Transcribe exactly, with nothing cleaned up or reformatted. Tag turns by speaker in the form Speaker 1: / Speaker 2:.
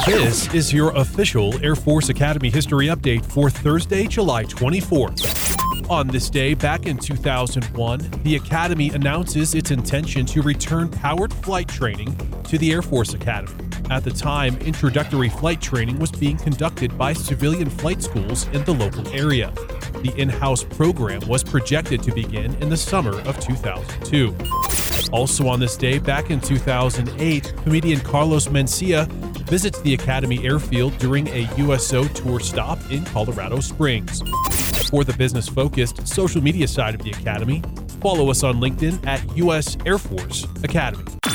Speaker 1: This is your official Air Force Academy history update for Thursday, July twenty-fourth. On this day, back in two thousand one, the Academy announces its intention to return powered flight training to the Air Force Academy. At the time, introductory flight training was being conducted by civilian flight schools in the local area. The in-house program was projected to begin in the summer of two thousand two. Also on this day, back in two thousand eight, comedian Carlos Mencia visits the Academy Airfield during a U S O tour stop in Colorado Springs. For the business-focused social media side of the Academy, follow us on LinkedIn at U S Air Force Academy.